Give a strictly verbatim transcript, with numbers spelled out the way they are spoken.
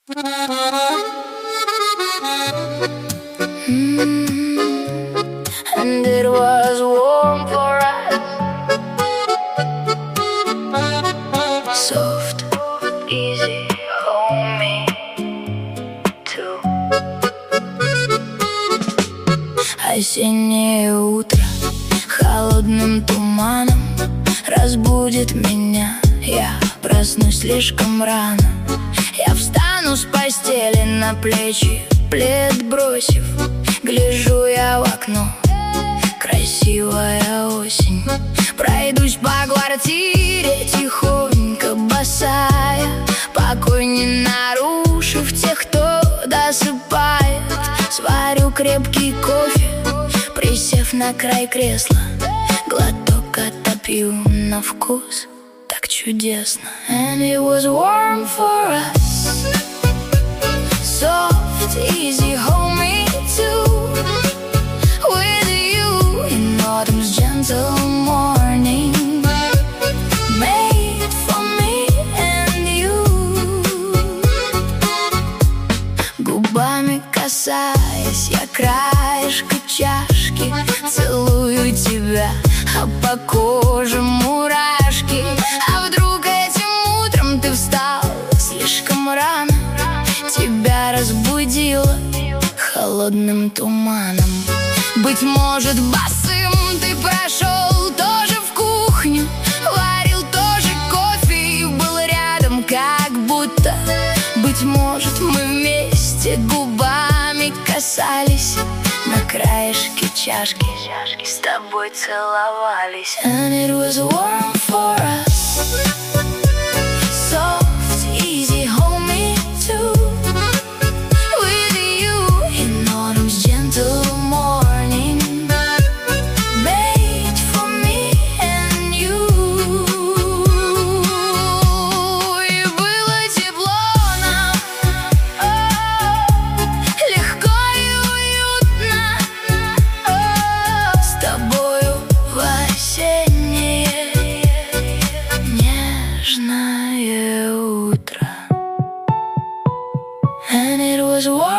And it was warm for us, soft, easy, homey too. Осеннее утро холодным туманом разбудит меня. Я проснусь слишком рано. Я встану с постели, на плечи плед бросив. Гляжу я в окно, красивая осень. Пройдусь по квартире тихонько, босая, покой не нарушив тех, кто досыпает. Сварю крепкий кофе, присев на край кресла. Глоток отопью на вкус, так чудесно. And it was warm for us, soft, easy, homey too. With you in autumn's gentle morning, made for me and you. Губами касаясь я краешка чашки, целую тебя, а по коже мурашки. А вдруг этим утром ты встал слишком рано, тебя разбудило холодным туманом. Быть может, босым ты прошел тоже в кухню, варил тоже кофе и был рядом, как будто. Быть может, мы вместе губами касались на краешке чашки, с тобой целовались. And it was warm for us, soft, easy, homey too. With you in autumn's gentle morning, made for me and you. И было тепло нам, о, легко и уютно, о, с тобою в осеннее нежное утро. And it was warm